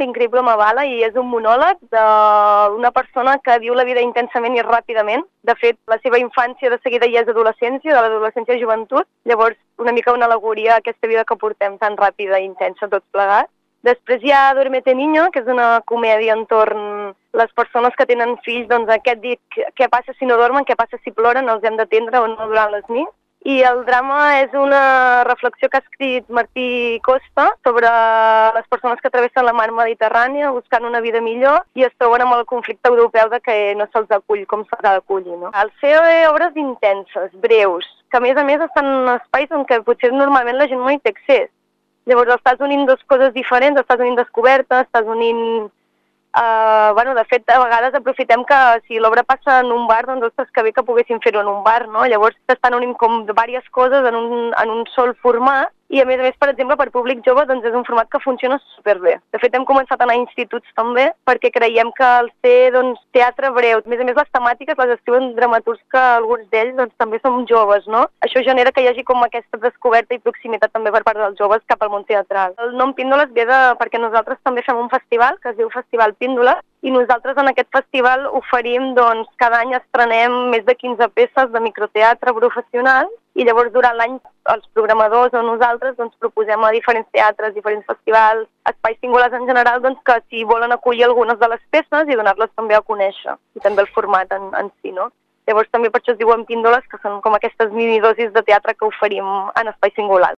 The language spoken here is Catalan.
L'increïble m'avala i és un monòleg d'una persona que viu la vida intensament i ràpidament. De fet, la seva infància de seguida ja és adolescència, de l'adolescència a joventut. Llavors, una mica una al·legoria a aquesta vida que portem tan ràpida i intensa tots plegats. Després hi ha Duérmete niño, que és una comèdia entorn les persones que tenen fills, doncs aquest dir què passa si no dormen, què passa si ploren, els hem d'atendre o no durant les nits. I el drama és una reflexió que ha escrit Martí Costa sobre les persones que travessen la mar Mediterrània buscant una vida millor i es troben amb el conflicte europeu de que no se'ls acull com s'ha d'acollir, no? El COE, obres intenses, breus, que a més estan en espais on que potser normalment la gent no hi té accés. Llavors estàs unint dues coses diferents, estàs unint descobertes, estàs unint... de fet, a vegades aprofitem que si l'obra passa en un bar, doncs ostres, que bé que poguéssim fer-ho en un bar, no? Llavors t'estan unint com diverses coses en un sol format i a més, per exemple, per públic jove doncs és un format que funciona superbé. De fet, hem començat a anar a instituts també perquè creiem que el ser teatre breu, a més, les temàtiques les escriuen dramaturgs que alguns d'ells doncs, també som joves, no? Això genera que hi hagi com aquesta descoberta i proximitat també per part dels joves cap al món teatral. El nom Píndoles ve perquè nosaltres també fem un festival que es diu Festival Píndoles i nosaltres en aquest festival oferim, doncs, cada any estrenem més de 15 peces de microteatre professional i llavors durant l'any els programadors o nosaltres doncs, proposem a diferents teatres, diferents festivals, espais singulars en general, doncs, que si volen acollir algunes de les peces i donar-les també a conèixer i també el format en si, no? Llavors també per això es diuen píndoles, que són com aquestes minidosis de teatre que oferim en espais singulars.